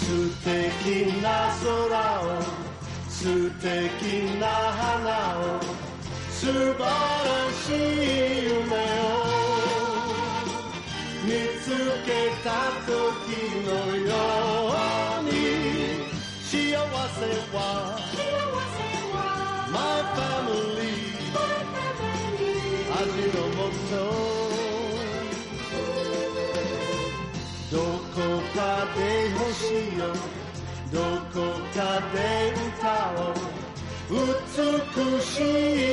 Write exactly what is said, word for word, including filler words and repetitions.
素敵な空を素敵な花を素晴らしい夢を見つけた時のように幸せは My family 味の素どこかで星よどこかで歌を美しい